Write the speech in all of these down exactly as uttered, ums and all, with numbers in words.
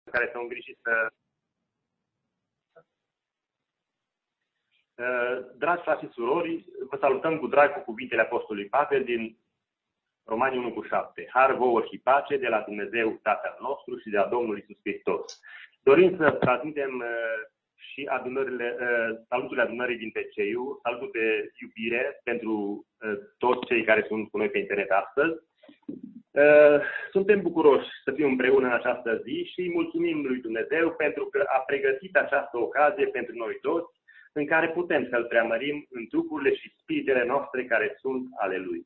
care s-au îngrijit să... Dragi frați și surori, vă salutăm cu drag cu cuvintele Apostolului Pavel din Romani unu cu șapte. Har vouă și pace de la Dumnezeu Tatăl nostru și de la Domnul Iisus Hristos. Dorim să transmitem și adunările, salutul adunării din P C U, salutul de iubire pentru toți cei care sunt cu noi pe internet astăzi. Suntem bucuroși să fim împreună în această zi și mulțumim lui Dumnezeu pentru că a pregătit această ocazie pentru noi toți, în care putem să-L preamărim în trupurile și spiritele noastre care sunt ale Lui.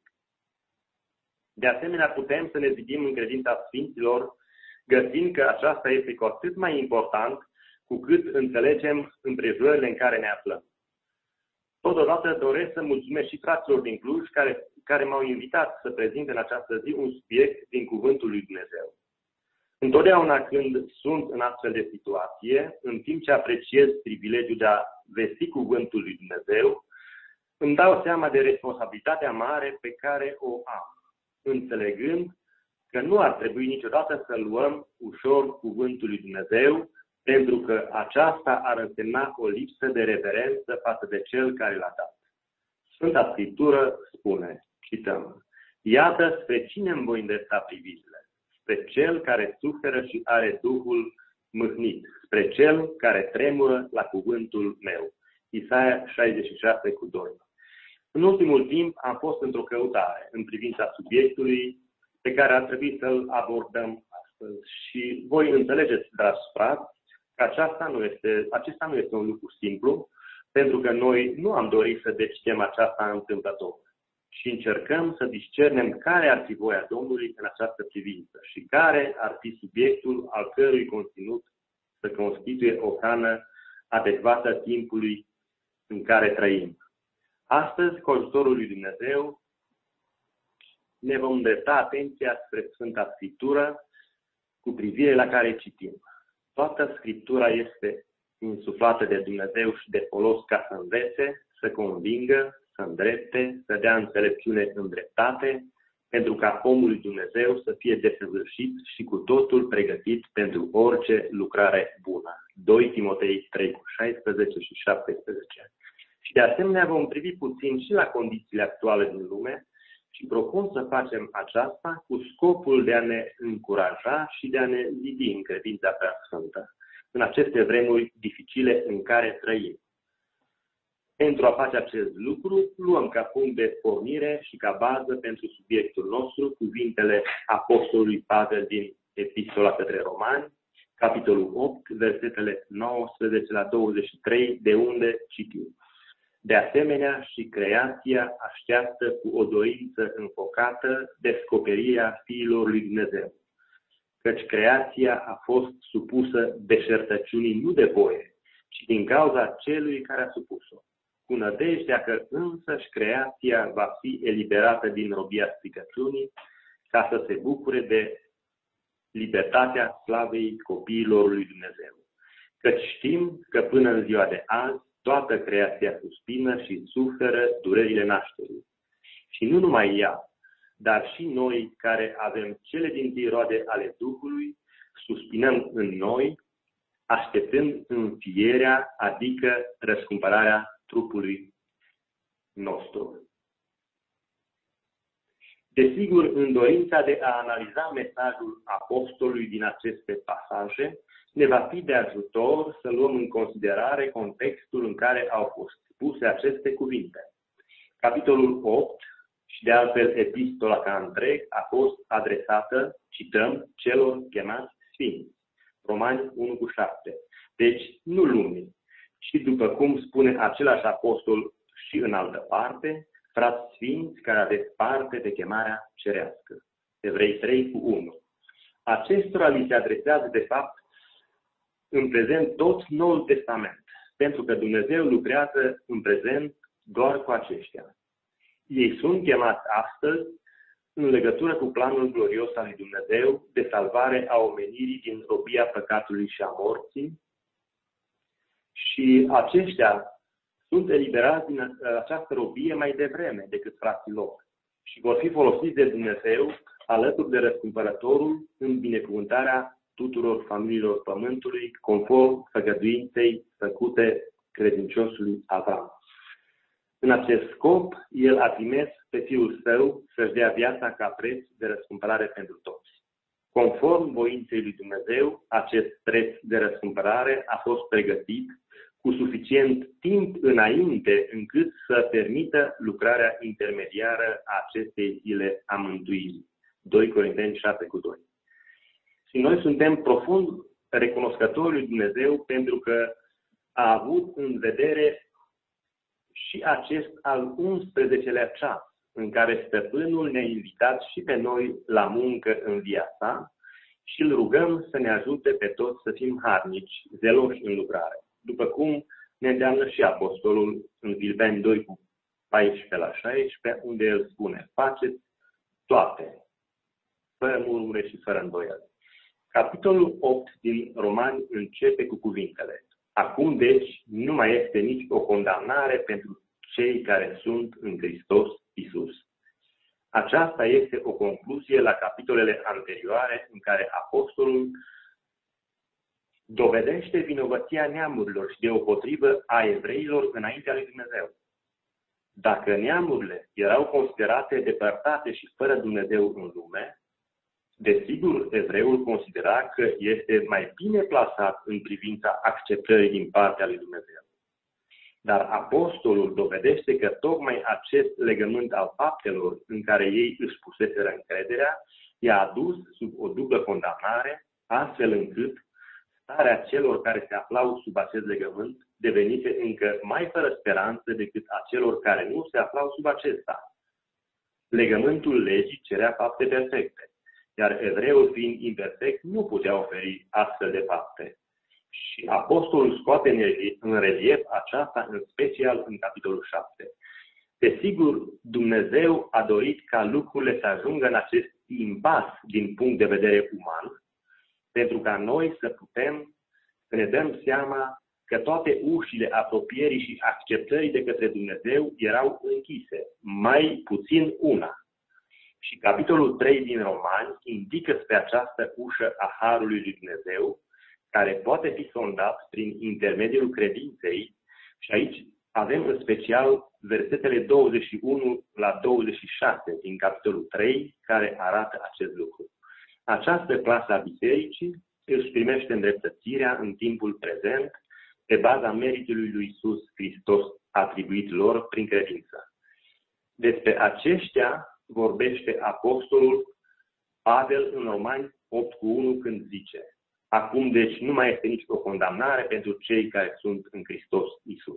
De asemenea, putem să ne zidim în credința Sfinților, găsind că aceasta este cu atât mai important cu cât înțelegem împrejurările în care ne aflăm. Totodată doresc să mulțumesc și fraților din Cluj care, care m-au invitat să prezint în această zi un subiect din Cuvântul lui Dumnezeu. Întotdeauna când sunt în astfel de situație, în timp ce apreciez privilegiul de a vesti Cuvântul lui Dumnezeu, îmi dau seama de responsabilitatea mare pe care o am, înțelegând că nu ar trebui niciodată să luăm ușor Cuvântul lui Dumnezeu, pentru că aceasta ar însemna o lipsă de reverență față de Cel care l-a dat. Sfânta Scriptură spune, cităm, iată spre cine îmi voi îndrepta privirile, spre Cel care suferă și are Duhul mâhnit, spre Cel care tremură la cuvântul meu. Isaia șaizeci și șase cu doi. În ultimul timp am fost într-o căutare în privința subiectului pe care ar trebui să-l abordăm astăzi și voi înțelegeți, dragi frați, că aceasta nu este, acesta nu este un lucru simplu, pentru că noi nu am dorit să decidem aceasta întâmplător și încercăm să discernem care ar fi voia Domnului în această privință și care ar fi subiectul al cărui conținut să constituie o hrană adecvată timpului în care trăim. Astăzi, cu ajutorul lui Dumnezeu, ne vom îndrepta atenția spre Sfânta Scriptură cu privire la care citim. Toată Scriptura este insuflată de Dumnezeu și de folos ca să învețe, să convingă, să îndrepte, să dea înțelepciune în dreptate, pentru ca omul lui Dumnezeu să fie desăvârșit și cu totul pregătit pentru orice lucrare bună. doi Timotei trei cu șaisprezece și șaptesprezece. Și de asemenea vom privi puțin și la condițiile actuale din lume și propun să facem aceasta cu scopul de a ne încuraja și de a ne zidi în credința preasfântă în aceste vremuri dificile în care trăim. Pentru a face acest lucru, luăm ca punct de pornire și ca bază pentru subiectul nostru cuvintele Apostolului Pavel din Epistola către Romani, capitolul opt, versetele nouăsprezece la douăzeci și trei, de unde citim. De asemenea, și creația așteaptă cu o dorință înfocată descoperirea fiilor lui Dumnezeu. Căci creația a fost supusă deșertăciunii nu de voie, ci din cauza celui care a supus-o, cu nădejdea că însăși creația va fi eliberată din robia stricăciunii, ca să se bucure de libertatea slavei copiilor lui Dumnezeu. Căci știm că până în ziua de azi, toată creația suspină și suferă durerile nașterii. Și nu numai ea, dar și noi care avem cele dintâi roade ale Duhului, suspinăm în noi, așteptând înfierea, adică răscumpărarea trupului nostru. Desigur, în dorința de a analiza mesajul apostolului din aceste pasaje, ne va fi de ajutor să luăm în considerare contextul în care au fost spuse aceste cuvinte. Capitolul opt, și de altfel epistola ca întreg, a fost adresată, cităm, celor chemați sfinți. Romani unu cu șapte. Deci, nu lumii. Și după cum spune același apostol și în altă parte, frați sfinți care aveți parte de chemarea cerească. Evrei trei cu unu. Acestora li se adresează, de fapt, în prezent tot Noul Testament, pentru că Dumnezeu lucrează în prezent doar cu aceștia. Ei sunt chemați astăzi în legătură cu planul glorios al lui Dumnezeu de salvare a omenirii din robia păcatului și a morții și aceștia sunt eliberați din această robie mai devreme decât frații lor și vor fi folosiți de Dumnezeu alături de răscumpărătorul în binecuvântarea tuturor familiilor pământului, conform făgăduinței făcute credinciosului Avram. În acest scop, el a trimis pe Fiul Său să-și dea viața ca preț de răscumpărare pentru toți. Conform voinței lui Dumnezeu, acest preț de răscumpărare a fost pregătit cu suficient timp înainte încât să permită lucrarea intermediară a acestei zile a mântuirii. doi Corinteni șase cu doi. Și noi suntem profund recunoscători lui Dumnezeu pentru că a avut în vedere și acest al unsprezecelea ceas în care Stăpânul ne-a invitat și pe noi la muncă în viața și îl rugăm să ne ajute pe toți să fim harnici, zeloși în lucrare. După cum ne îndeamnă și Apostolul în Filipeni doi cu paisprezece la șaisprezece, unde el spune: faceți toate, fără murmure și fără îndoială. Capitolul opt din Romani începe cu cuvintele: acum deci nu mai este nici o condamnare pentru cei care sunt în Hristos Iisus. Aceasta este o concluzie la capitolele anterioare în care Apostolul dovedește vinovăția neamurilor și deopotrivă a evreilor înaintea lui Dumnezeu. Dacă neamurile erau considerate depărtate și fără Dumnezeu în lume, desigur, evreul considera că este mai bine plasat în privința acceptării din partea lui Dumnezeu. Dar apostolul dovedește că tocmai acest legământ al faptelor în care ei își puseseră încrederea i-a adus sub o dublă condamnare, astfel încât starea celor care se aflau sub acest legământ devenise încă mai fără speranță decât a celor care nu se aflau sub acesta. Legământul legii cerea fapte perfecte, iar evreul fiind imperfect nu putea oferi astfel de fapte. Și apostolul scoate în relief aceasta în special în capitolul șapte. Desigur, Dumnezeu a dorit ca lucrurile să ajungă în acest impas din punct de vedere uman, pentru ca noi să putem să ne dăm seama că toate ușile apropierii și acceptării de către Dumnezeu erau închise, mai puțin una. Și capitolul trei din Romani indică spre această ușă a Harului lui Dumnezeu, care poate fi sondat prin intermediul credinței, și aici avem în special versetele douăzeci și unu la douăzeci și șase din capitolul trei, care arată acest lucru. Această clasă a bisericii își primește îndreptățirea în timpul prezent pe baza meritului lui Iisus Hristos atribuit lor prin credință. Despre aceștia vorbește apostolul Pavel în Romani opt cu unu când zice: acum deci nu mai este nici o condamnare pentru cei care sunt în Hristos Iisus.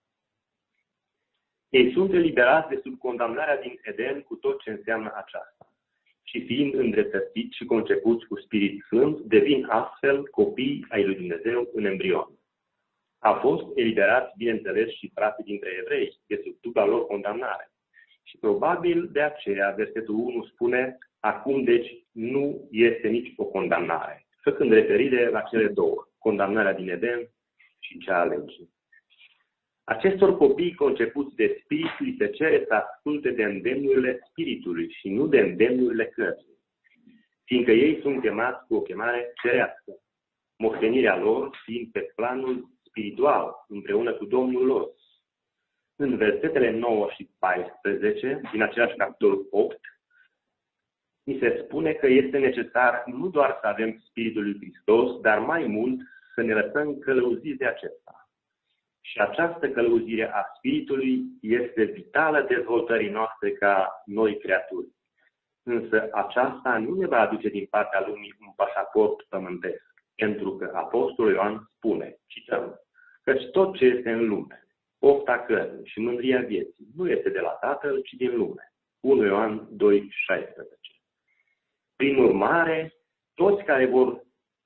Ei sunt eliberați de sub condamnarea din Eden cu tot ce înseamnă aceasta. Și fiind îndreptățiți și concepuți cu Spirit Sfânt, devin astfel copii ai lui Dumnezeu în embrion. A fost eliberați, bineînțeles, și frații dintre evrei de sub dubla lor condamnare. Și probabil de aceea versetul unu spune: acum deci nu este nici o condamnare, făcând referire la cele două, condamnarea din Eden și cea a legii. Acestor copii concepuți de Spirit li se cere să asculte de îndemnurile Spiritului și nu de îndemnurile cărții, fiindcă ei sunt chemați cu o chemare cerească, moștenirea lor fiind pe planul spiritual, împreună cu Domnul lor. În versetele nouă și paisprezece, din același capitol opt, mi se spune că este necesar nu doar să avem Spiritul lui Hristos, dar mai mult să ne lăsăm călăuziți de acesta. Și această călăuzire a Spiritului este vitală dezvoltării noastre ca noi creaturi. Însă aceasta nu ne va aduce din partea lumii un pașaport pământesc, pentru că Apostolul Ioan spune, cităm, căci tot ce este în lume, pofta cărnii și mândria vieții, nu este de la Tatăl, ci din lume. unu Ioan doi șaisprezece. Prin urmare, toți care vor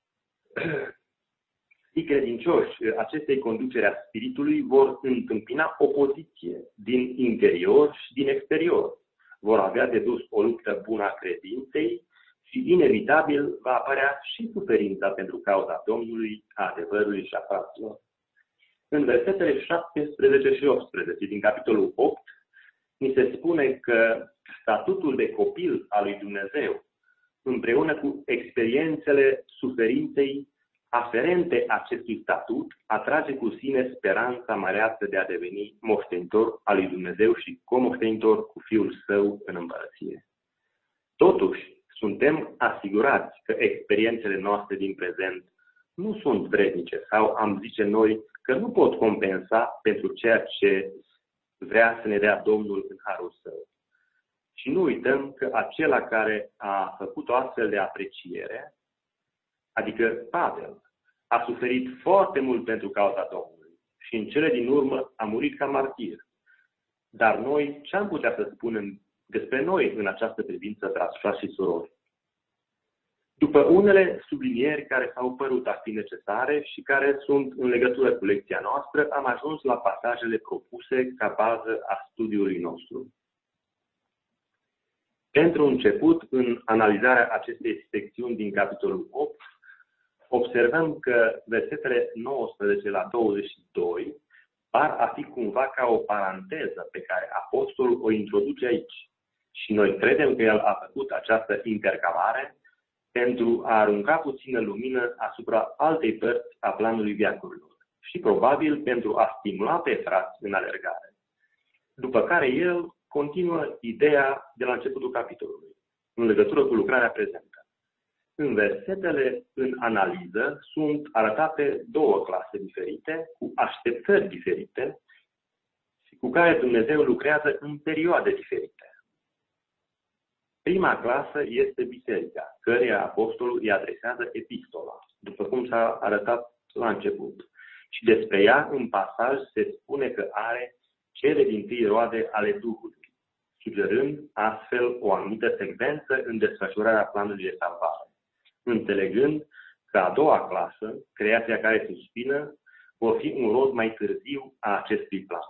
fi credincioși acestei conduceri a Spiritului vor întâmpina opoziție din interior și din exterior. Vor avea de dus o luptă bună a credinței și inevitabil va apărea și suferința pentru cauza Domnului, a adevărului și a fraților. În versetele șaptesprezece și optsprezece din capitolul opt, mi se spune că statutul de copil al lui Dumnezeu împreună cu experiențele suferinței aferente acestui statut, atrage cu sine speranța măreață de a deveni moștenitor al lui Dumnezeu și comoștenitor cu Fiul Său în împărăție. Totuși, suntem asigurați că experiențele noastre din prezent nu sunt vrednice sau, am zice noi, că nu pot compensa pentru ceea ce vrea să ne dea Domnul în harul Său. Și nu uităm că acela care a făcut o astfel de apreciere, adică Pavel, a suferit foarte mult pentru cauza Domnului și în cele din urmă a murit ca martir. Dar noi ce am putea să spunem despre noi în această privință, dragi frați și surori? După unele sublinieri care s-au părut a fi necesare și care sunt în legătură cu lecția noastră, am ajuns la pasajele propuse ca bază a studiului nostru. Pentru început, în analizarea acestei secțiuni din capitolul opt, observăm că versetele nouăsprezece la douăzeci și doi par a fi cumva ca o paranteză pe care apostolul o introduce aici. Și noi credem că el a făcut această intercalare pentru a arunca puțină lumină asupra altei părți a planului veacurilor și probabil pentru a stimula pe frați în alergare. După care el continuă ideea de la începutul capitolului, în legătură cu lucrarea prezentă. În versetele în analiză sunt arătate două clase diferite, cu așteptări diferite și cu care Dumnezeu lucrează în perioade diferite. Prima clasă este biserica, căreia apostolul îi adresează epistola, după cum s-a arătat la început. Și despre ea, în pasaj, se spune că are cele dintâi roade ale Duhului, sugerând astfel o anumită secvență în desfășurarea planului de salvare, înțelegând că a doua clasă, creația care suspină, vor fi un rod mai târziu a acestui plan.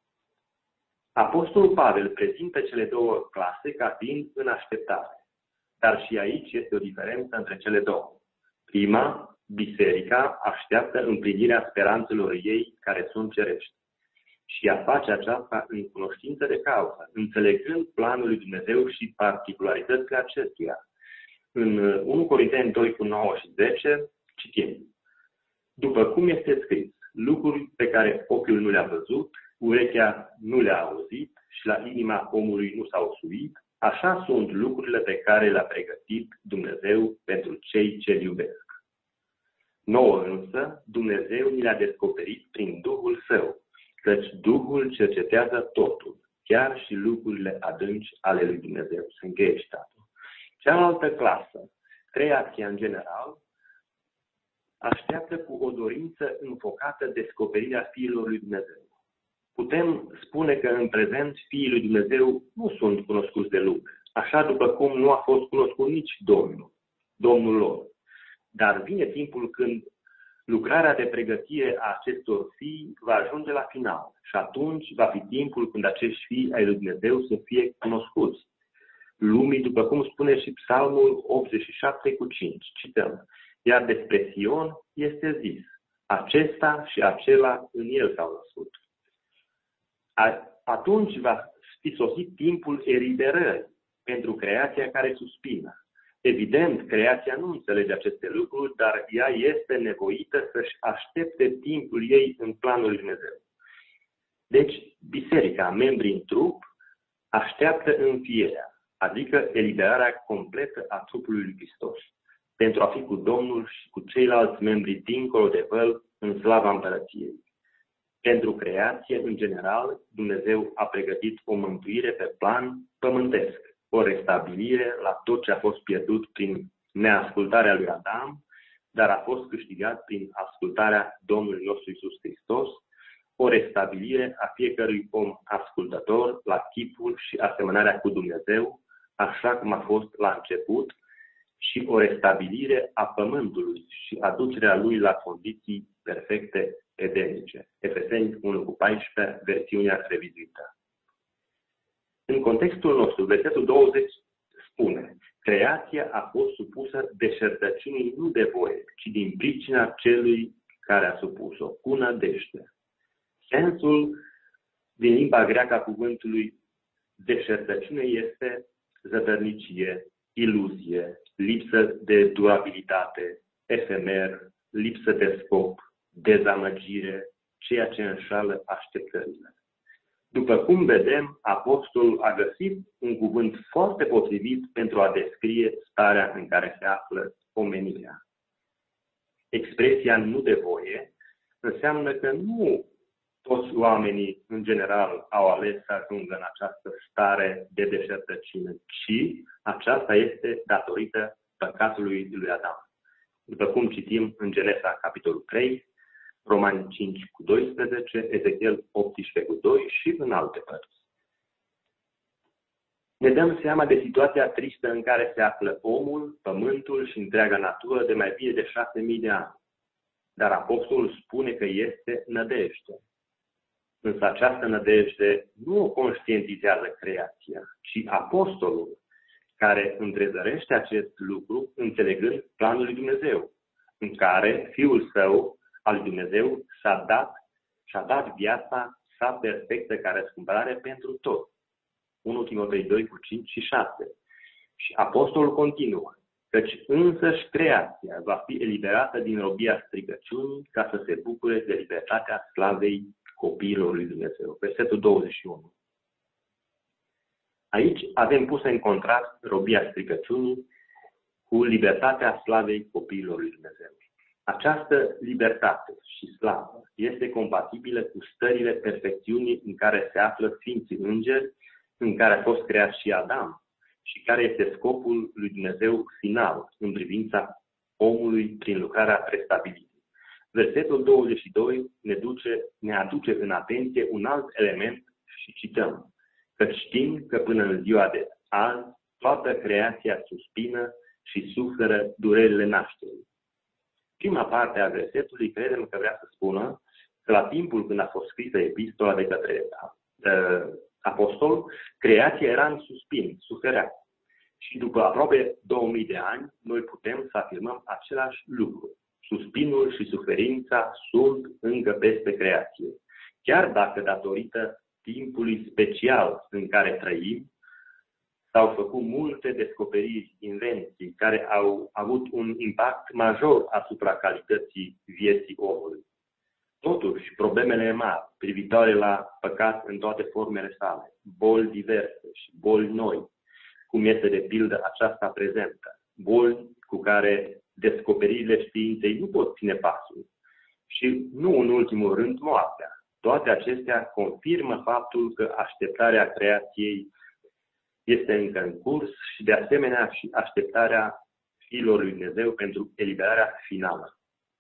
Apostolul Pavel prezintă cele două clase ca fiind în așteptare, dar și aici este o diferență între cele două. Prima, biserica, așteaptă împlinirea speranțelor ei care sunt cerești și ea face aceasta în cunoștință de cauză, înțelegând planul lui Dumnezeu și particularitățile acestuia. În unu Corinteni doi cu nouă și zece citim: după cum este scris, lucruri pe care ochiul nu le-a văzut, urechea nu le-a auzit și la inima omului nu s-au suit, așa sunt lucrurile pe care le-a pregătit Dumnezeu pentru cei ce-L iubesc. Nouă însă, Dumnezeu ni le-a descoperit prin Duhul Său, căci Duhul cercetează totul, chiar și lucrurile adânci ale lui Dumnezeu. Se încheie citatul. Cealaltă clasă, creația în general, așteaptă cu o dorință înfocată descoperirea fiilor lui Dumnezeu. Putem spune că în prezent fiii lui Dumnezeu nu sunt cunoscuți de lume, așa după cum nu a fost cunoscut nici Domnul, Domnul lor. Dar vine timpul când lucrarea de pregătire a acestor fii va ajunge la final și atunci va fi timpul când acești fii ai lui Dumnezeu să fie cunoscuți lumii, după cum spune și Psalmul optzeci și șapte cu cinci. Cităm: iar despre Sion este zis, acesta și acela în el s-au născut. Atunci va fi sosit timpul eliberării pentru creația care suspină. Evident, creația nu înțelege aceste lucruri, dar ea este nevoită să-și aștepte timpul ei în planul lui Dumnezeu. Deci, biserica, membrii în trup, așteaptă înfierea, adică eliberarea completă a trupului lui Hristos, pentru a fi cu Domnul și cu ceilalți membri dincolo de văl în slava împărăției. Pentru creație, în general, Dumnezeu a pregătit o mântuire pe plan pământesc, o restabilire la tot ce a fost pierdut prin neascultarea lui Adam, dar a fost câștigat prin ascultarea Domnului nostru Iisus Hristos, o restabilire a fiecărui om ascultător la chipul și asemănarea cu Dumnezeu, așa cum a fost la început, și o restabilire a pământului și aducerea lui la condiții perfecte edenice. Efeseni unu cu paisprezece, versiunea revizuită. În contextul nostru, versetul douăzeci spune: creația a fost supusă deșertăciunii nu de voie, ci din pricina celui care a supus-o, cu nădejde. Sensul din limba greacă a cuvântului deșertăciune este zădărnicie, iluzie, lipsă de durabilitate, efemer, lipsă de scop, dezamăgire, ceea ce înșală așteptările. După cum vedem, apostolul a găsit un cuvânt foarte potrivit pentru a descrie starea în care se află omenirea. Expresia "nu de voie" înseamnă că nu toți oamenii, în general, au ales să ajungă în această stare de deșertăciune, ci aceasta este datorită păcatului lui Adam. După cum citim în Genesa, capitolul trei, Romani cinci cu doisprezece, Ezechiel optsprezece cu doi și în alte părți. Ne dăm seama de situația tristă în care se află omul, pământul și întreaga natură de mai bine de șase mii de ani. Dar apostolul spune că este nădejde. Însă această nădejde nu o conștientizează creația, ci apostolul, care întrezărește acest lucru înțelegând planul lui Dumnezeu, în care Fiul Său al lui Dumnezeu s-a dat și-a dat viața sa perfectă ca răscumpărare pentru tot. unu Timotei doi cu cinci și șase. Și apostolul continuă, căci însăși creația va fi eliberată din robia stricăciunii ca să se bucure de libertatea slavei copiilor lui Dumnezeu. Versetul douăzeci și unu. Aici avem pus în contrast robia stricăciunii cu libertatea slavei copiilor lui Dumnezeu. Această libertate și slavă este compatibilă cu stările perfecțiunii în care se află Sfinții Îngeri, în care a fost creat și Adam și care este scopul lui Dumnezeu final în privința omului prin lucrarea prestabilită. Versetul douăzeci și doi ne, duce, ne aduce în atenție un alt element și cităm, că știm că până în ziua de azi toată creația suspină și suferă durerile nașterii. Prima parte a versetului credem că vrea să spună că la timpul când a fost scrisă epistola de către uh, apostol, creația era în suspin, suferea. Și după aproape două mii de ani, noi putem să afirmăm același lucru. Suspinul și suferința sunt încă peste creație. Chiar dacă datorită timpului special în care trăim, s-au făcut multe descoperiri, invenții, care au avut un impact major asupra calității vieții omului. Totuși, problemele mari privitoare la păcat în toate formele sale, boli diverse și boli noi, cum este de pildă aceasta prezentă, boli cu care descoperirile științei nu pot ține pasul și, nu în ultimul rând, moartea. Toate acestea confirmă faptul că așteptarea creației este încă în curs și, de asemenea, și așteptarea Fiilor lui Dumnezeu pentru eliberarea finală.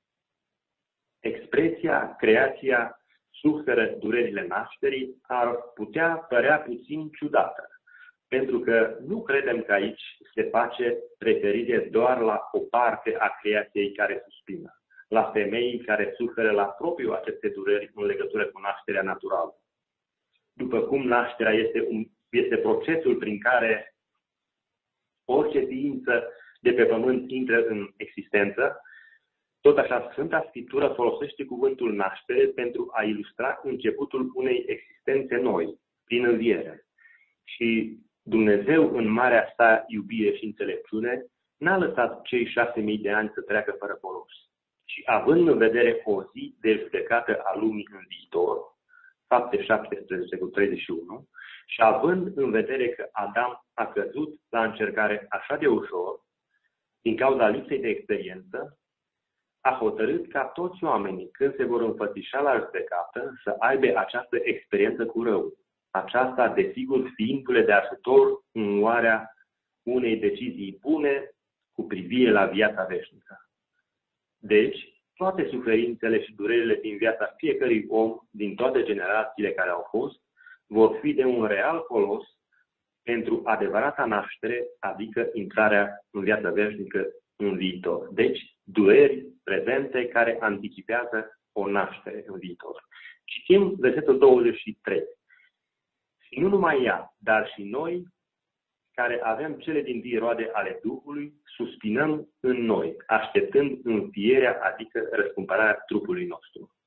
Expresia creația suferă durerile nașterii ar putea părea puțin ciudată, pentru că nu credem că aici se face referire doar la o parte a creației care suspină, la femeii care suferă la propriu aceste dureri în legătură cu nașterea naturală. După cum nașterea este, un, este procesul prin care orice ființă de pe pământ intră în existență, tot așa Sfânta Scriptură folosește cuvântul naștere pentru a ilustra începutul unei existențe noi, prin înviere. Și Dumnezeu, în marea sa iubire și înțelepciune, n-a lăsat cei șase mii de ani să treacă fără folos. Și având în vedere o zi de judecată a lumii în viitor, Fapte șaptesprezece cu treizeci și unu, și având în vedere că Adam a căzut la încercare așa de ușor, din cauza lipsei de experiență, a hotărât ca toți oamenii, când se vor înfățișa la judecată, să aibă această experiență cu rău. Aceasta, desigur, fiindu-le de ajutor în luarea unei decizii bune cu privire la viața veșnică. Deci, toate suferințele și durerile din viața fiecărui om, din toate generațiile care au fost, vor fi de un real folos pentru adevărata naștere, adică intrarea în viața veșnică în viitor. Deci, dureri prezente care anticipează o naștere în viitor. Citim versetul douăzeci și trei. Și nu numai ea, dar și noi, care avem cele dintâi roade ale Duhului, suspinăm în noi, așteptând înfierea, adică răscumpărarea trupului nostru.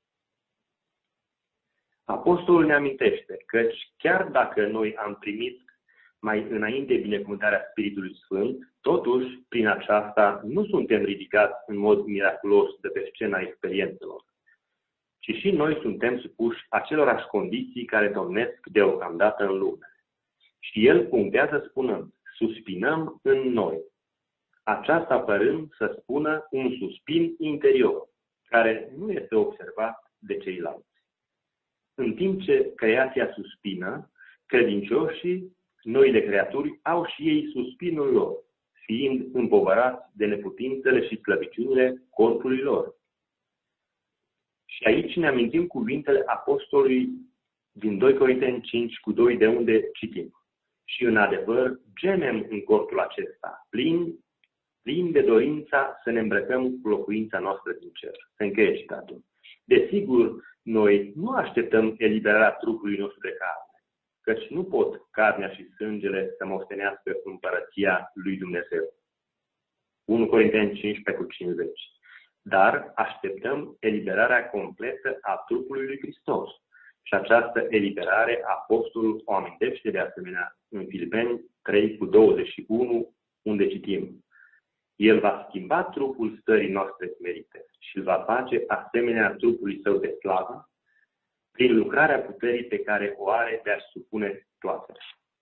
Apostolul ne amintește că chiar dacă noi am primit mai înainte binecuvântarea Spiritului Sfânt, totuși, prin aceasta, nu suntem ridicați în mod miraculos de pe scena experiențelor, ci și noi suntem supuși acelorași condiții care domnesc deocamdată în lume. Și el punctează spunând, suspinăm în noi. Aceasta părând să spună un suspin interior, care nu este observat de ceilalți. În timp ce creația suspină, credincioșii, noile creaturi, au și ei suspinul lor, fiind împovărați de neputințele și slăbiciunile corpului lor. Și aici ne amintim cuvintele apostolului din doi Corinteni cinci cu doi, de unde citim. Și în adevăr, gemem în corpul acesta, plin, plin de dorința să ne îmbrăcăm cu locuința noastră din cer. Se încheie citatul. Desigur, noi nu așteptăm eliberarea trupului nostru de carne, căci nu pot carnea și sângele să moștenească împărăția lui Dumnezeu. unu Corinteni cincisprezece cu cincizeci. Dar așteptăm eliberarea completă a trupului lui Hristos. Și această eliberare apostolul o amintește de asemenea în Filipeni trei cu douăzeci și unu, unde citim. El va schimba trupul stării noastre smerite și îl va face asemenea trupului său de slavă prin lucrarea puterii pe care o are de a-și supune toate.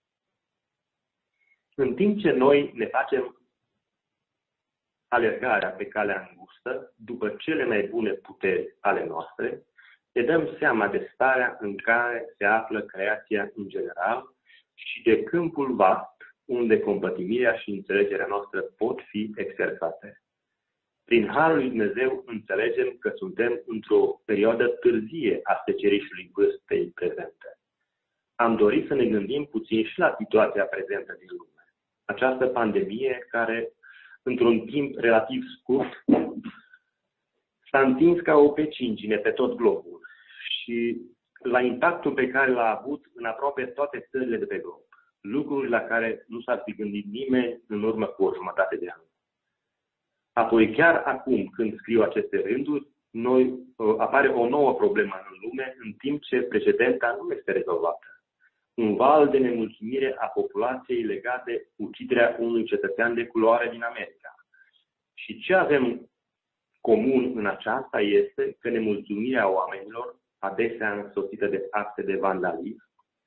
În timp ce noi ne facem alergarea pe calea îngustă, după cele mai bune puteri ale noastre, ne dăm seama de starea în care se află creația în general și de câmpul vast unde compătimirea și înțelegerea noastră pot fi exersate. Prin Harul lui Dumnezeu înțelegem că suntem într-o perioadă târzie a secerișului vârstei prezente. Am dorit să ne gândim puțin și la situația prezentă din lume. Această pandemie care, într-un timp relativ scurt, s-a întins ca o pecingine pe tot globul și la impactul pe care l-a avut în aproape toate țările de pe glob. Lucruri la care nu s-ar fi gândit nimeni în urmă cu o jumătate de an. Apoi, chiar acum, când scriu aceste rânduri, noi, apare o nouă problemă în lume, în timp ce precedenta nu este rezolvată. Un val de nemulțumire a populației legat de uciderea unui cetățean de culoare din America. Și ce avem comun în aceasta este că nemulțumirea oamenilor, adesea însoțită de acte de vandalism,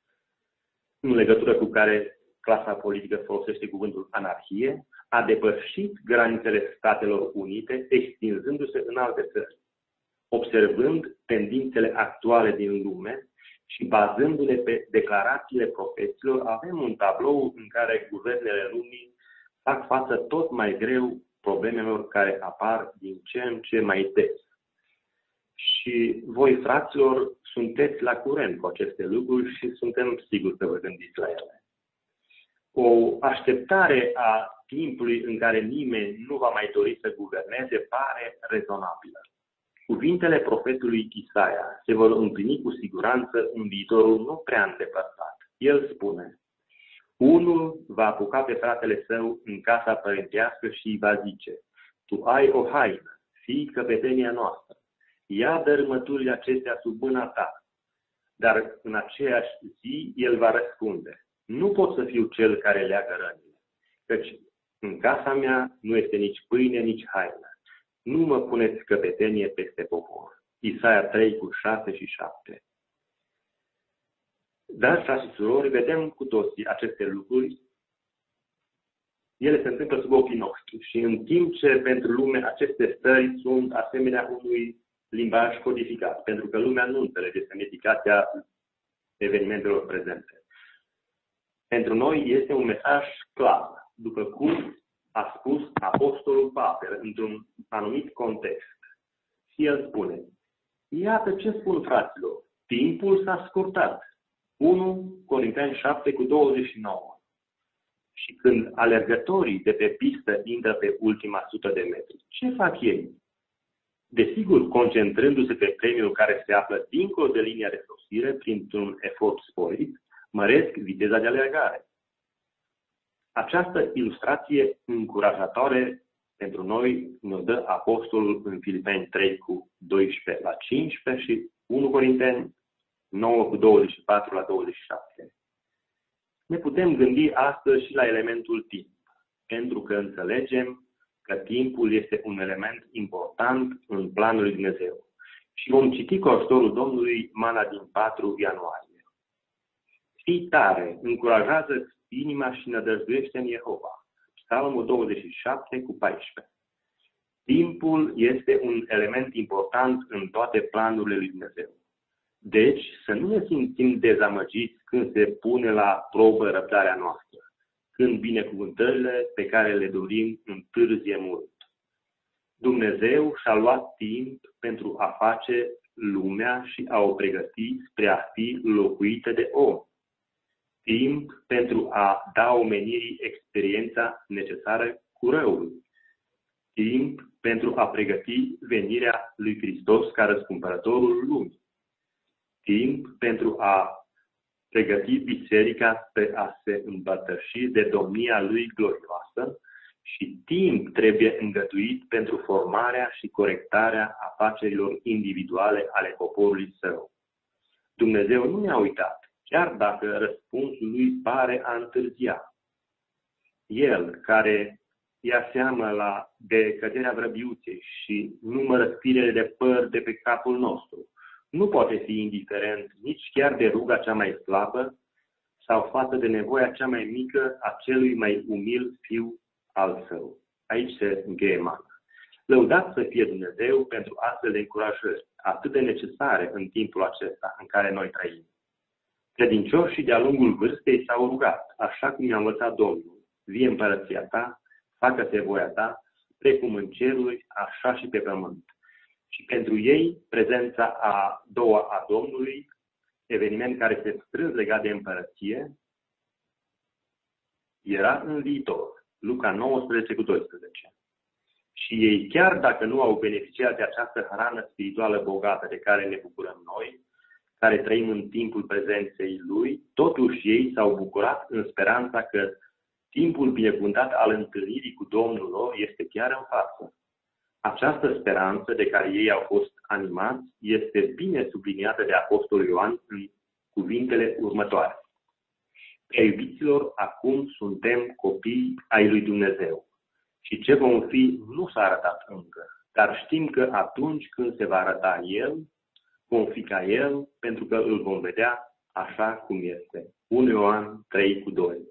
în legătură cu care clasa politică folosește cuvântul anarhie, a depășit granițele Statelor Unite, extinzându-se în alte țări. Observând tendințele actuale din lume și bazându-ne pe declarațiile profeților, avem un tablou în care guvernele lumii fac față tot mai greu problemelor care apar din ce în ce mai des. Și voi, fraților, sunteți la curent cu aceste lucruri și suntem siguri că vă gândiți la ele. O așteptare a timpului în care nimeni nu va mai dori să guverneze pare rezonabilă. Cuvintele profetului Isaia se vor împlini cu siguranță în viitorul nu prea îndepărtat. El spune, unul va apuca pe fratele său în casa părintească și îi va zice, tu ai o haină, fii căpetenia noastră. Ia dărâmăturile acestea sub mâna ta. Dar în aceeași zi el va răspunde, nu pot să fiu cel care leagă rănile, căci în casa mea nu este nici pâine, nici haină. Nu mă puneți căpetenie peste popor. Isaia trei cu șase și șapte. Dar, frați și surori, vedem cu toții aceste lucruri. Ele se întâmplă sub ochii noștri și în timp ce pentru lume aceste stări sunt asemenea unui limbaj codificat, pentru că lumea nu înțelege semnificația evenimentelor prezente. Pentru noi este un mesaj clar, după cum a spus apostolul Pavel într-un anumit context. Și el spune, iată ce spun fraților, timpul s-a scurtat. unu Corinteni șapte cu douăzeci și nouă. Și când alergătorii de pe pistă intră pe ultima sută de metri, ce fac ei? Desigur, concentrându-se pe premiul care se află dincolo de linia de sosire, printr-un efort sporit, măresc viteza de alergare. Această ilustrație încurajatoare pentru noi ne dă apostolul în Filipeni trei cu doisprezece la cincisprezece și unu Corinteni nouă cu douăzeci și patru la douăzeci și șapte. Ne putem gândi astăzi și la elementul timp, pentru că înțelegem că timpul este un element important în planul lui Dumnezeu. Și vom citi cu ajutorul Domnului Mana din patru ianuarie. Fii tare, încurajează inima și nădăjduiește în Jehova. Psalmul douăzeci și șapte cu paisprezece. Timpul este un element important în toate planurile lui Dumnezeu. Deci, să nu ne simțim dezamăgiți când se pune la probă răbdarea noastră, când binecuvântările pe care le dorim întârzie mult. Dumnezeu și-a luat timp pentru a face lumea și a o pregăti spre a fi locuită de om. Timp pentru a da omenirii experiența necesară cu răul. Timp pentru a pregăti venirea lui Hristos ca răscumpărătorul lumii. Timp pentru a pregăti biserica spre a se împărtăși de domnia lui glorioasă și timp trebuie îngăduit pentru formarea și corectarea afacerilor individuale ale poporului său. Dumnezeu nu ne-a uitat, chiar dacă răspunsul lui pare a întârzia. El, care ia seama la de căderea vrăbiuței și numără spirele de păr de pe capul nostru, nu poate fi indiferent nici chiar de ruga cea mai slabă sau față de nevoia cea mai mică a celui mai umil fiu al său. Aici se încheie Mana. Lăudat să fie Dumnezeu pentru astfel de încurajări, atât de necesare în timpul acesta în care noi trăim. Credincioșii de-a lungul vârstei s-au rugat, așa cum i-a învățat Domnul: vie împărăția ta, facă-se voia ta, precum în ceruri, așa și pe pământ. Și pentru ei, prezența a doua a Domnului, eveniment care se strâns legat de împărăție, era în viitor. Luca nouăsprezece cu doisprezece. Și ei, chiar dacă nu au beneficiat de această hrană spirituală bogată de care ne bucurăm noi, care trăim în timpul prezenței Lui, totuși ei s-au bucurat în speranța că timpul binecuvântat al întâlnirii cu Domnul lor este chiar în față. Această speranță de care ei au fost animați este bine subliniată de Apostolul Ioan în cuvintele următoare. Prea iubiților, acum suntem copii ai lui Dumnezeu și ce vom fi nu s-a arătat încă, dar știm că atunci când se va arăta El, vom fi ca El, pentru că îl vom vedea așa cum este. unu Ioan trei cu doi.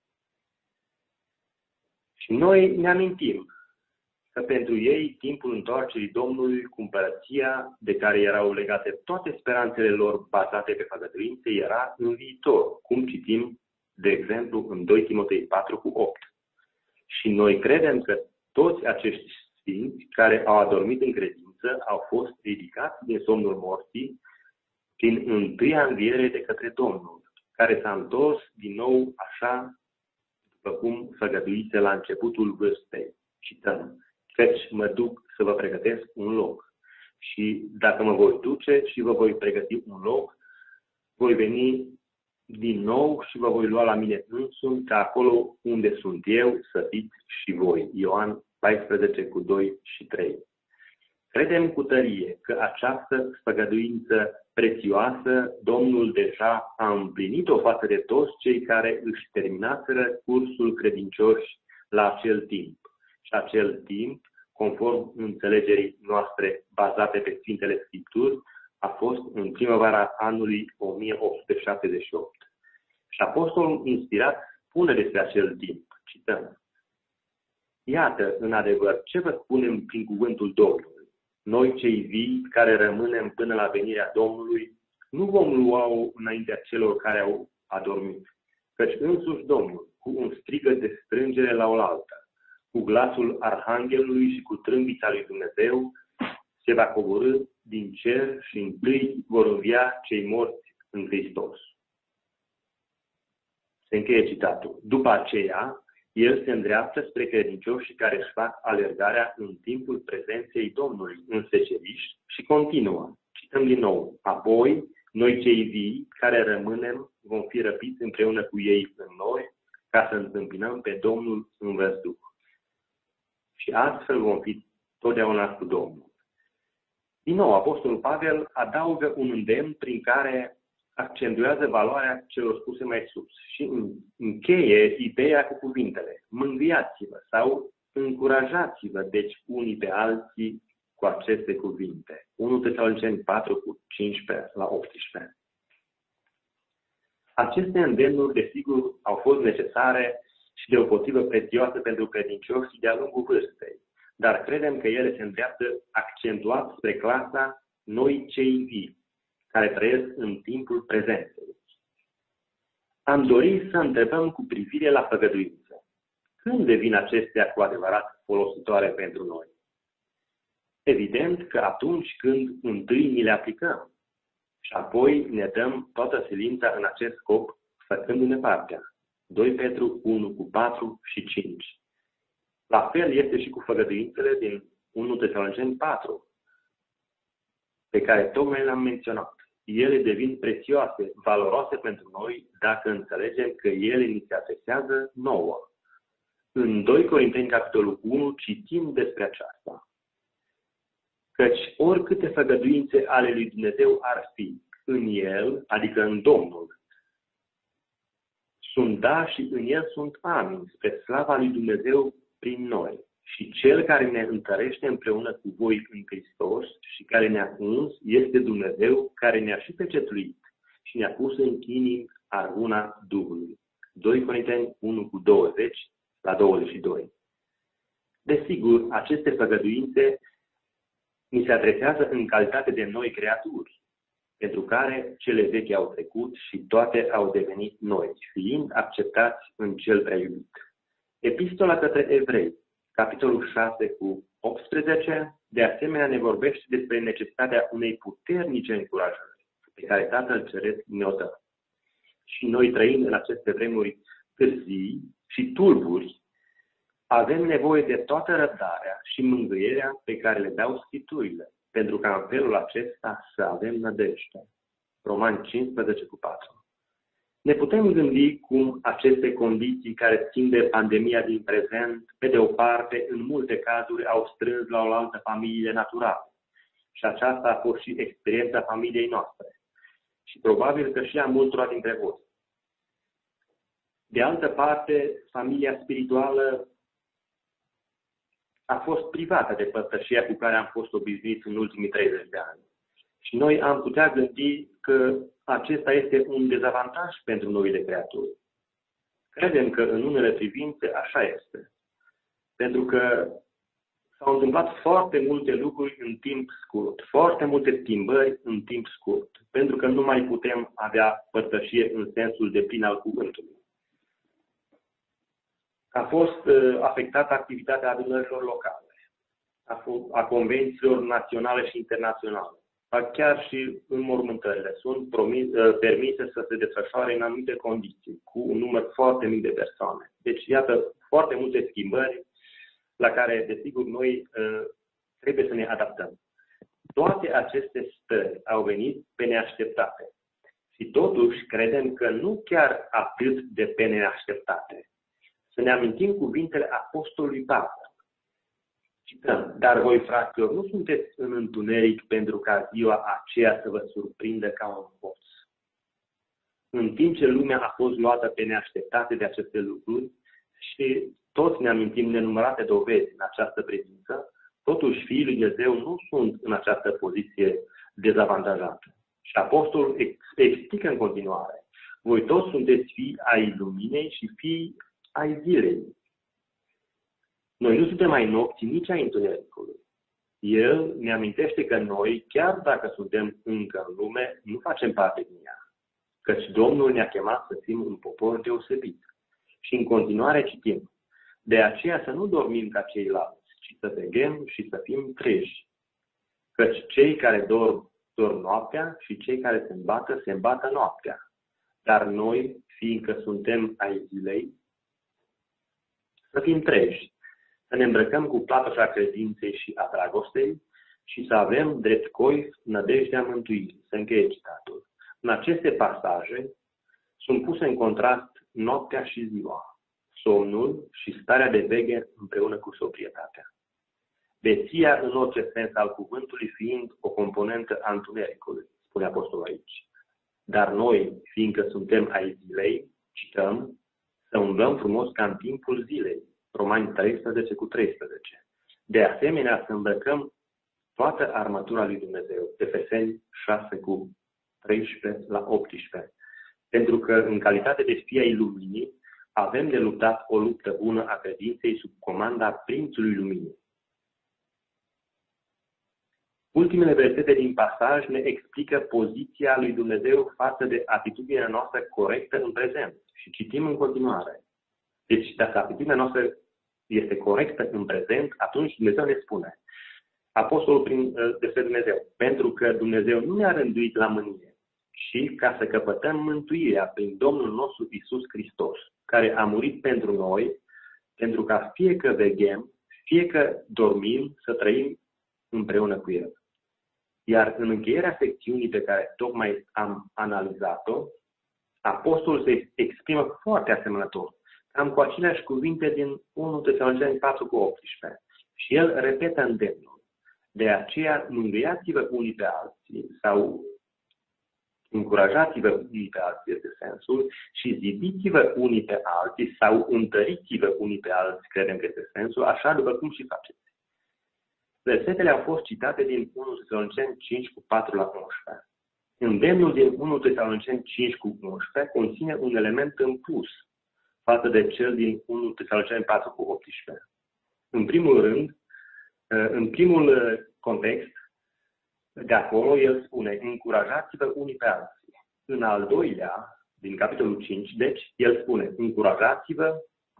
Și noi ne amintim că pentru ei timpul întoarcerii Domnului cu împărăția de care erau legate toate speranțele lor bazate pe făgăduințe era în viitor, cum citim, de exemplu, în doi Timotei patru cu opt. Și noi credem că toți acești sfinți care au adormit în credință au fost ridicați din somnul morții prin întâia înviere de către Domnul, care s-a întors din nou așa după cum făgăduise la începutul vârstei. Cităm: căci mă duc să vă pregătesc un loc. Și dacă mă voi duce și vă voi pregăti un loc, voi veni din nou și vă voi lua la mine însumi, ca acolo unde sunt eu să fiți și voi. Ioan paisprezece cu doi și trei. Credem cu tărie că această făgăduință prețioasă Domnul deja a împlinit-o față de toți cei care își terminaseră cursul credincioși la acel timp. Și acel timp, conform înțelegerii noastre bazate pe Sfintele Scripturi, a fost în primăvara anului o mie opt sute șaptezeci și opt. Și Apostolul inspirat spune despre acel timp. Cităm: iată, în adevăr, ce vă spunem prin cuvântul Domnului. Noi cei vii care rămânem până la venirea Domnului, nu vom lua-o înaintea celor care au adormit. Căci însuși Domnul, cu un strigăt de strângere la oaltă, cu glasul Arhanghelului și cu trâmbița lui Dumnezeu, se va coborî din cer și întâi vor învia cei morți în Hristos. Se încheie citatul. După aceea, el se îndreaptă spre credincioșii care își fac alergarea în timpul prezenței Domnului în seceriș și continuă. Cităm din nou. Apoi, noi cei vii care rămânem vom fi răpiți împreună cu ei în noi ca să întâmpinăm pe Domnul în văzduh. Și astfel vom fi totdeauna cu Domnul. Din nou, Apostolul Pavel adaugă un îndemn prin care accentuează valoarea celor spuse mai sus și încheie ideea cu cuvintele: mângâiați-vă sau încurajați-vă, deci unii pe alții, cu aceste cuvinte. unu Tesaloniceni patru, cu cincisprezece la optsprezece. Aceste îndemnuri, desigur, au fost necesare și deopotrivă prețioase pentru credincioși de-a lungul vârstei, dar credem că ele se îndreaptă accentuat spre clasa noi cei vii, care trăiesc în timpul prezentului. Am dorit să întrebăm cu privire la făgăduință. Când devin acestea cu adevărat folositoare pentru noi? Evident că atunci când întâi ni le aplicăm și apoi ne dăm toată silința în acest scop, făcându-ne partea. doi Petru unu, cu patru și cinci. La fel este și cu făgăduințele din unu Tesaloniceni patru, pe care tocmai le-am menționat. Ele devin prețioase, valoroase pentru noi, dacă înțelegem că ele ni se adresează nouă. În doi Corinteni, capitolul unu, citim despre aceasta. Căci oricâte făgăduințe ale lui Dumnezeu ar fi în El, adică în Domnul, sunt da și în El sunt amin, spre slava lui Dumnezeu prin noi. Și Cel care ne întărește împreună cu voi în Hristos și care ne-a uns este Dumnezeu care ne-a și pecetuit și ne-a pus în inimi arguna Duhului. doi Corinteni unu, cu douăzeci la douăzeci și doi. Desigur, aceste făgăduințe ni se adresează în calitate de noi creaturi, pentru care cele vechi au trecut și toate au devenit noi, fiind acceptați în Cel prea iubit. Epistola către Evrei, capitolul șase, cu optsprezece, de asemenea ne vorbește despre necesitatea unei puternice încurajări, pe care Tatăl Ceresc ne-o dă. Și noi, trăind în aceste vremuri târzii și tulburi, avem nevoie de toată răbdarea și mângâierea pe care le dau Scripturile, pentru ca în felul acesta să avem nădejde. Romani cincisprezece, cu patru. Ne putem gândi cum aceste condiții care țin de pandemia din prezent, pe de o parte, în multe cazuri au strâns la oaltă familiile naturale. Și aceasta a fost și experiența familiei noastre. Și probabil că și a multora dintre voi. De altă parte, familia spirituală a fost privată de părtășia cu care am fost obișnuiți în ultimii treizeci de ani. Și noi am putea gândi că acesta este un dezavantaj pentru noile creaturi. Credem că în unele privințe așa este. Pentru că s-au întâmplat foarte multe lucruri în timp scurt, foarte multe schimbări în timp scurt, pentru că nu mai putem avea părtășie în sensul deplin al cuvântului. A fost uh, afectată activitatea adunărilor locale, a, fost, a convențiilor naționale și internaționale. Chiar și înmormântările sunt promis, uh, permise să se desfășoare în anumite condiții, cu un număr foarte mic de persoane. Deci, iată, foarte multe schimbări la care, desigur, noi uh, trebuie să ne adaptăm. Toate aceste stări au venit pe neașteptate. Și totuși, credem că nu chiar atât de pe neașteptate. Să ne amintim cuvintele apostolului Pavel. Cităm: dar voi, fraților, nu sunteți în întuneric pentru ca ziua aceea să vă surprindă ca un hoț. În timp ce lumea a fost luată pe neașteptate de aceste lucruri și toți ne amintim nenumărate dovezi în această privință, totuși fiii lui Dumnezeu nu sunt în această poziție dezavantajată. Și apostolul explică în continuare: voi toți sunteți fii ai luminei și fii ai zilei. Noi nu suntem ai nopții, nici ai întunericului. El ne amintește că noi, chiar dacă suntem încă în lume, nu facem parte din ea. Căci Domnul ne-a chemat să fim un popor deosebit. Și în continuare citim: de aceea să nu dormim ca ceilalți, ci să veghem și să fim treji. Căci cei care dorm, dorm noaptea și cei care se îmbată, se îmbată noaptea. Dar noi, fiindcă suntem ai zilei, să fim treji, să ne îmbrăcăm cu platoșa credinței și a dragostei și să avem drept coif nădejdea mântuirii. Se încheie citatul. În aceste pasaje sunt puse în contrast noaptea și ziua, somnul și starea de veche împreună cu sobrietatea. Beția în orice sens al cuvântului fiind o componentă a întunericului, spune apostolul aici. Dar noi, fiindcă suntem ai zilei, cităm, să umblăm frumos ca în timpul zilei. Romani treisprezece cu treisprezece. De asemenea, să îmbrăcăm toată armătura lui Dumnezeu. Efeseni șase cu treisprezece la optsprezece. Pentru că, în calitate de fii ai luminii, avem de luptat o luptă bună a credinței sub comanda Prințului Luminii. Ultimele versete din pasaj ne explică poziția lui Dumnezeu față de atitudinea noastră corectă în prezent. Și citim în continuare. Deci, dacă atitudinea noastră este corectă în prezent, atunci Dumnezeu ne spune, Apostolul prin, despre Dumnezeu, pentru că Dumnezeu nu ne-a rânduit la mânie, ci ca să căpătăm mântuirea prin Domnul nostru Iisus Hristos, care a murit pentru noi, pentru ca fie că veghem, fie că dormim, să trăim împreună cu El. Iar în încheierea secțiunii pe care tocmai am analizat-o, Apostolul se exprimă foarte asemănător, cam cu aceleași cuvinte din unu Tesaloniceni patru cu optsprezece. Și el repetă îndemnul. De aceea, mângâiați-vă unii pe alții sau încurajați-vă unii pe alții, este sensul, și zidiți-vă unii pe alții sau întăriți-vă unii pe alții, credem că este sensul, așa după cum și faceți. Versetele au fost citate din unu Tesaloniceni cinci cu patru la unsprezece. Îndemnul din unu Tesaloniceni cinci cu unsprezece conține un element în plus față de cel din unu Tesaloniceni patru cu optsprezece. În primul rând, în primul context, de acolo, el spune, încurajați-vă unii pe alții. În al doilea, din capitolul cinci, deci, el spune, încurajați-vă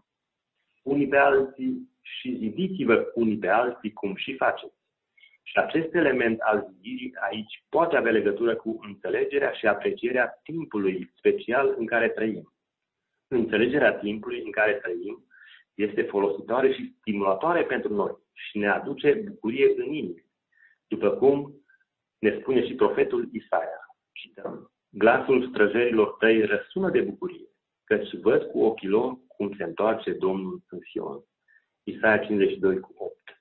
unii pe alții și zidiți-vă unii pe alții cum și faceți. Și acest element al zidirii aici poate avea legătură cu înțelegerea și aprecierea timpului special în care trăim. Înțelegerea timpului în care trăim este folositoare și stimulatoare pentru noi și ne aduce bucurie în inimă. După cum ne spune și profetul Isaia, cităm, glasul străjerilor tăi răsună de bucurie, căci văd cu ochii lor cum se întoarce Domnul în Sion. Isaia cincizeci și doi cu opt.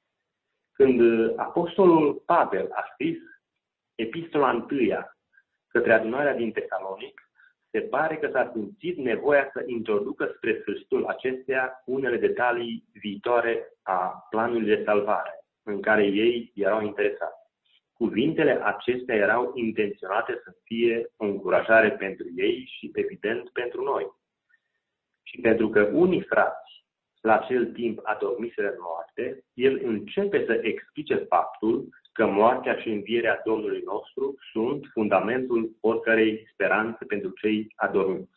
Când apostolul Pavel a scris epistola întâia către adunarea din Tesalonic, se pare că s-a simțit nevoia să introducă spre sfârșitul acesteia unele detalii viitoare a planului de salvare, în care ei erau interesați. Cuvintele acestea erau intenționate să fie o încurajare pentru ei și, evident, pentru noi. Și pentru că unii frați la acel timp adormiseră în moarte, el începe să explice faptul că moartea și învierea Domnului nostru sunt fundamentul oricărei speranțe pentru cei adormiți.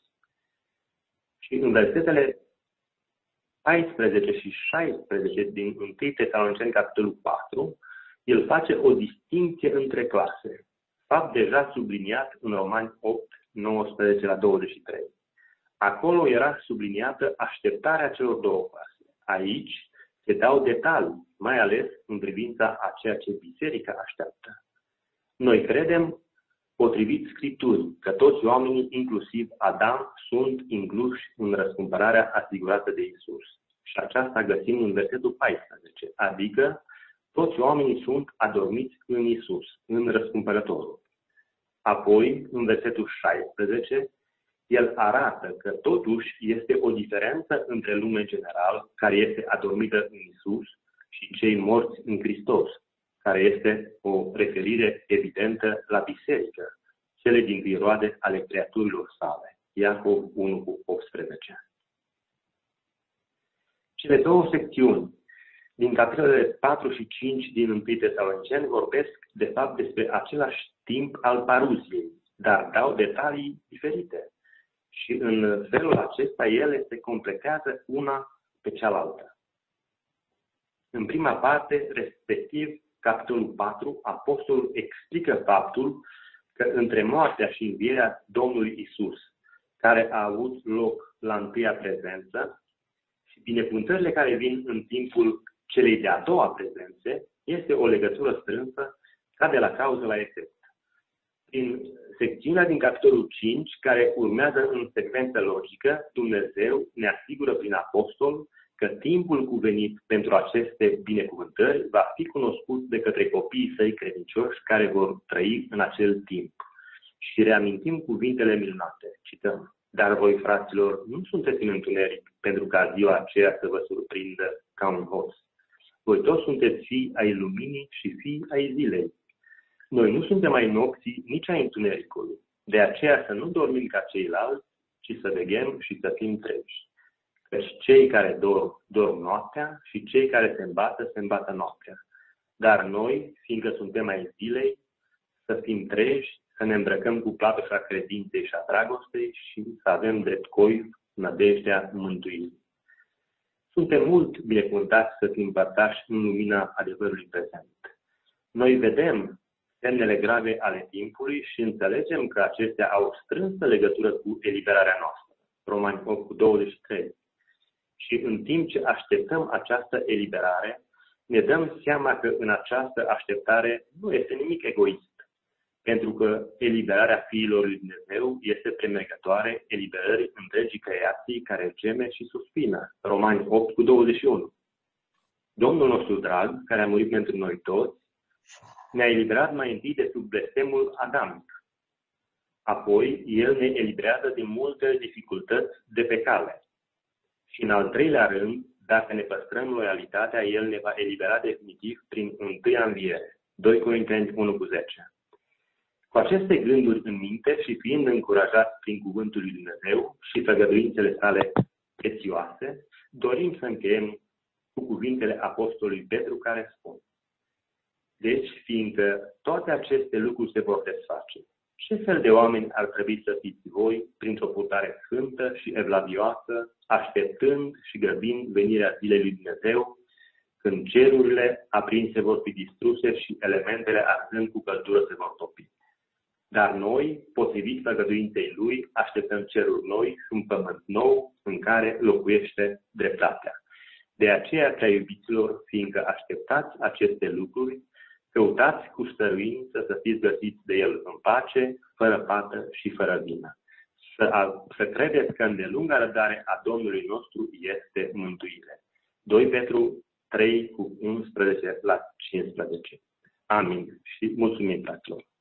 Și în versetele paisprezece și șaisprezece din unu Tesaloniceni, capitolul patru, el face o distinție între clase, fapt deja subliniat în Romani opt, nouăsprezece la douăzeci și trei. Acolo era subliniată așteptarea celor două clase. Aici se dau detalii, mai ales în privința a ceea ce biserica așteaptă. Noi credem, potrivit Scripturii, că toți oamenii, inclusiv Adam, sunt incluși în răscumpărarea asigurată de Iisus. Și aceasta găsim în versetul paisprezece, adică toți oamenii sunt adormiți în Iisus, în răscumpărătorul. Apoi, în versetul șaisprezece, el arată că totuși este o diferență între lumea general, care este adormită în Iisus, și cei morți în Hristos, care este o referire evidentă la biserică, cele din roade ale creaturilor sale. Iacov unu cu optsprezece. Cele două secțiuni din capitolele patru și cinci din unu Tesaloniceni vorbesc, de fapt, despre același timp al paruziei, dar dau detalii diferite. Și în felul acesta ele se completează una pe cealaltă. În prima parte, respectiv capitolul patru, apostolul explică faptul că între moartea și învierea Domnului Iisus, care a avut loc la întâia prezență, și binecuvântările care vin în timpul celei de-a doua prezențe, este o legătură strânsă ca de la cauză la efect. În secțiunea din capitolul cinci, care urmează în secvență logică, Dumnezeu ne asigură prin apostol că timpul cuvenit pentru aceste binecuvântări va fi cunoscut de către copiii săi credincioși care vor trăi în acel timp. Și reamintim cuvintele minunate. Cităm. Dar voi, fraților, nu sunteți în întuneric, pentru ca ziua aceea să vă surprindă ca un hoț. Voi toți sunteți fii ai luminii și fii ai zilei. Noi nu suntem ai nopții, nici ai întunericului. De aceea să nu dormim ca ceilalți, ci să veghem și să fim treji. Căci cei care dorm, dorm noaptea și cei care se îmbată, se îmbată noaptea. Dar noi, fiindcă suntem ai zilei, să fim treji, să ne îmbrăcăm cu platoșa credinței și a dragostei și să avem drept coif nădejdea mântuirii. Suntem mult binecuvântați să fim părtași în lumina adevărului prezent. Noi vedem semnele grave ale timpului și înțelegem că acestea au o strânsă legătură cu eliberarea noastră. Romani opt cu douăzeci și trei. Și în timp ce așteptăm această eliberare, ne dăm seama că în această așteptare nu este nimic egoist. Pentru că eliberarea fiilor lui Dumnezeu este premergătoare eliberării întregii creații care geme și suspină. Romani opt cu douăzeci și unu. Domnul nostru drag, care a murit pentru noi toți, ne-a eliberat mai întâi de sub blestemul adamic. Apoi, El ne eliberează din multe dificultăți de pe cale. Și în al treilea rând, dacă ne păstrăm loialitatea, El ne va elibera definitiv prin întâia înviere. doi Corinteni unu cu zece. Cu aceste gânduri în minte și fiind încurajați prin cuvântul lui Dumnezeu și făgăduințele sale prețioase, dorim să încheiem cu cuvintele apostolului Petru care spun: deci, fiindcă toate aceste lucruri se vor desface, ce fel de oameni ar trebui să fiți voi printr-o purtare sfântă și evlavioasă, așteptând și grăbind venirea zilei lui Dumnezeu, când cerurile aprinse vor fi distruse și elementele arzând cu căldură se vor topi. Dar noi, potrivit făgăduinței Lui, așteptăm ceruri noi și un pământ nou în care locuiește dreptatea. De aceea, ca iubiților, fiindcă așteptați aceste lucruri, căutați cu stăruință să fiți găsiți de El în pace, fără pată și fără vină. Să, să credeți că îndelunga răbdare a Domnului nostru este mântuire. doi Petru trei cu unsprezece la cincisprezece. Amin. Și mulțumim, fraților.